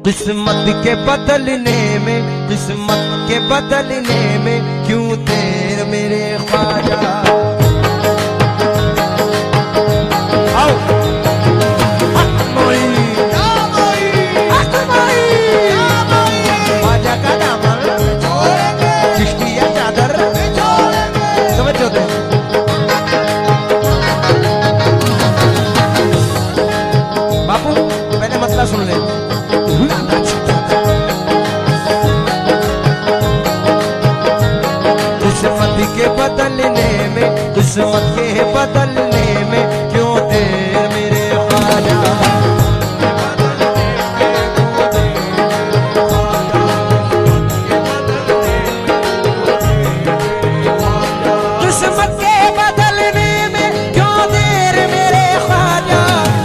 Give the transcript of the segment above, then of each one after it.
किस्मत के बदलने में, किस्मत के बदलने में क्यों देर मेरे ख्वाजा। आओ ख्वाजा का दामन चिश्तिया चादर समझो तो। बापू पहले मसला सुन ले। किस्मत के बदलने में, किस्मत के बदलने में क्यों देर मेरे ख्वाजा। किस्मत के बदलने में क्यों देर मेरे ख्वाजा।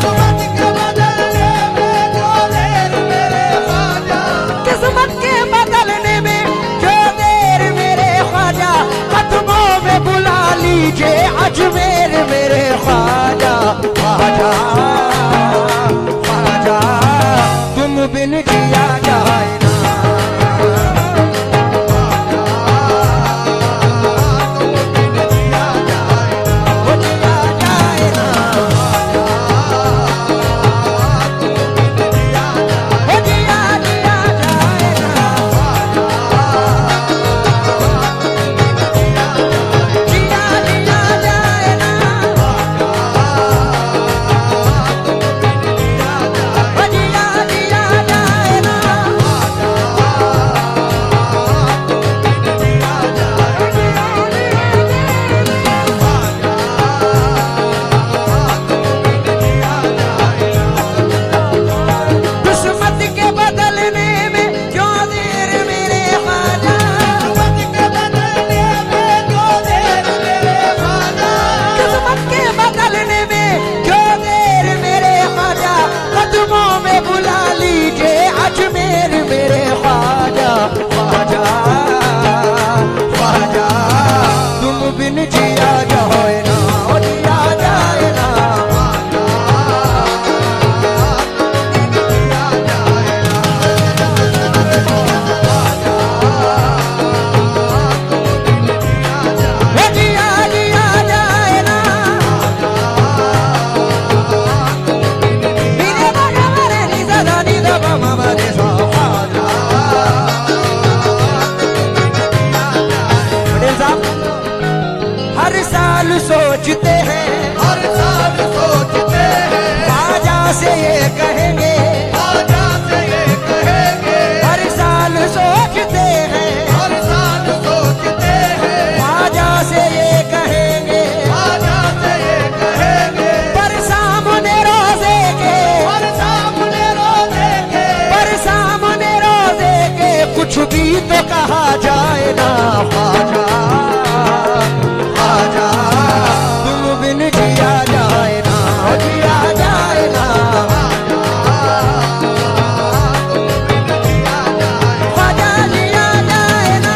किस्मत के बदलने में क्यों देर मेरे ख्वाजा। कदमों में बुला लीजिए अजमेर मेरे ख्वाजा। ख्वाजा ख्वाजा तुम बिन जिया जाए ना। वो जिया जाए ना, वो जिया जिया जाए ना। जिया जिया जाए ना, वो जिया जिया जाए ना। किस्मत के बदलने में क्यों देर मेरे ख्वाजा। किस्मत के बदलने में क्यों देर मेरे ख्वाजा। कदमों में बुला लीजिए अजमेर मेरे ख्वाजा। ख्वाजा ख्वाजा तुम बिन जिया जाए ना, ओ जिया जाए ना। वो जिया जिया जाए ना। नीरे बागा मरे नीजा दा नीदा बामा मरे सा ख्वाजा। पटेल साहब हर साल सोचते हैं, हर साल सोचते हैं, ख्वाजा से ये कहेंगे। ख्वाजा से ये कहेंगे। हर साल सोचते हैं, हर साल सोचते हैं, ख्वाजा से ये कहेंगे। ख्वाजा से ये कहेंगे। पर सामने रोजे के, और सामने रोजे के, पर सामने रोजे के कुछ भी तो कहा जाए ना। ख्वाजा ख्वाजा तुम बिन जिया जाए ना, ओ जिया जाए ना। ख्वाजा जिया जाए ना,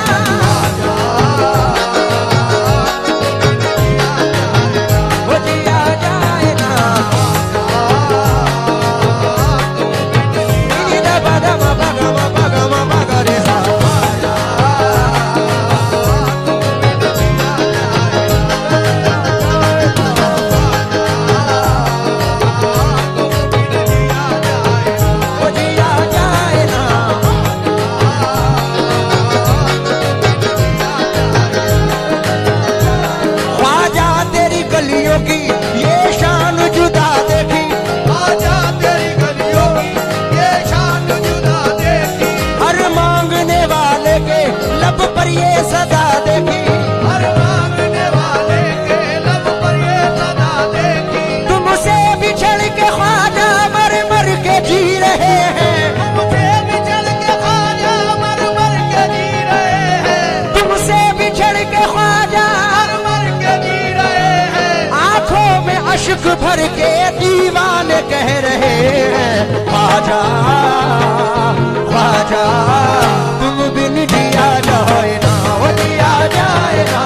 ओ जिया जाए ना। नीदा बागा मा बागा रे सा। ओ जिया जाए ना। ख्वाजा तेरी गलियों की ये शान जुदा देखी। ख्वाजा तेरी गलियों की ये शान जुदा देखी। हर मांगने वाले के लब पर ये सदा देखी। हर मांगने वाले के लब पर ये सदा देखी। तुमसे बिछड़ के ख्वाजा मर मर के जी रहे हैं। तुमसे बिछड़ के ख्वाजा मर मर के जी रहे हैं। तुमसे बिछड़ के ख्वाजा मर मर के जी रहे हैं। आंखों में अश्क भर के दीवाने कह रहे हैं। ख्वाजा ख्वाजा तुम बिन जिया जाए ना, ओ जिया जाए ना।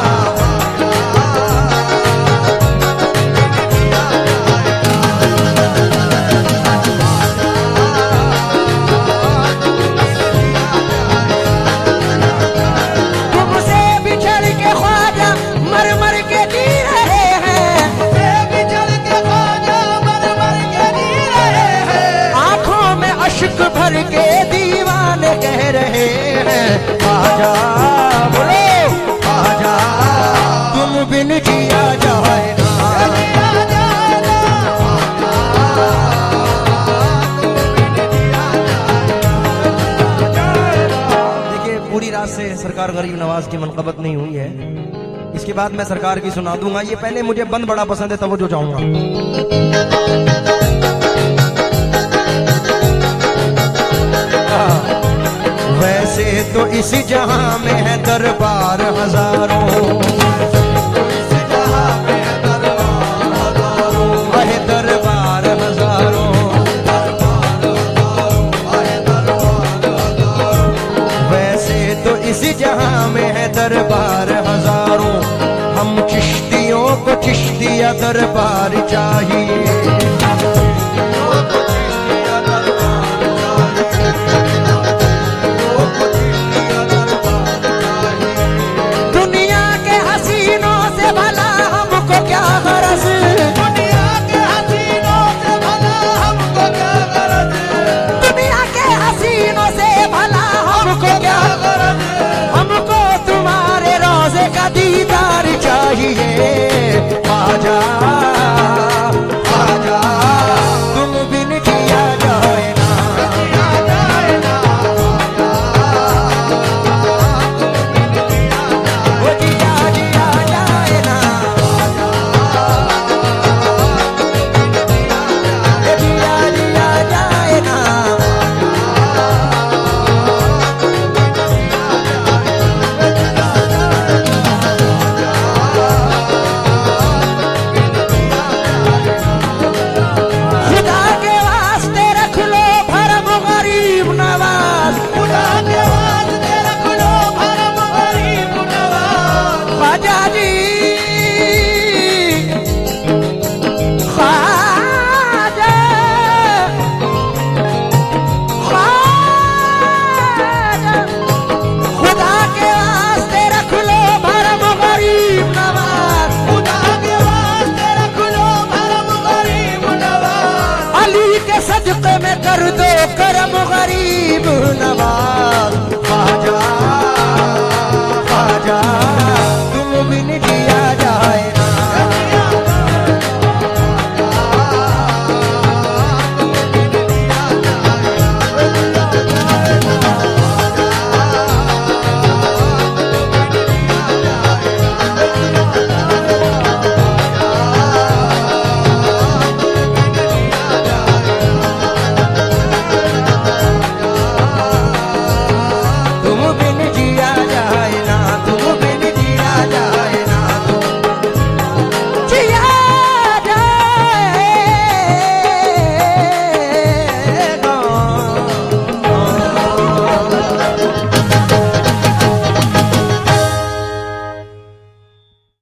भर के दीवाने कह रहे हैं आजा, बोलो आजा, तुम बिन जिया जाए ना। देखिए पूरी रात से सरकार गरीब नवाज की मनकबत नहीं हुई है, इसके बाद मैं सरकार की सुना दूंगा। ये पहले मुझे बंद बड़ा पसंद है, तवज्जो चाहूंगा। वैसे तो इस जहां में है दरबार हजारों, इस जहां में है दरबार हजारों, है दरबार हजारों, वैसे तो इस जहां में है दरबार हजारों, हम चिश्तियों को चिश्तिया दरबार चाहिए, दुनिया के हसीनों से भला हमको क्या गरज, दुनिया के हसीनों से भला हमको क्या गरज, दुनिया के हसीनों से भला हमको क्या गरज, हमको तुम्हारे रोज़े का दीदार चाहिए।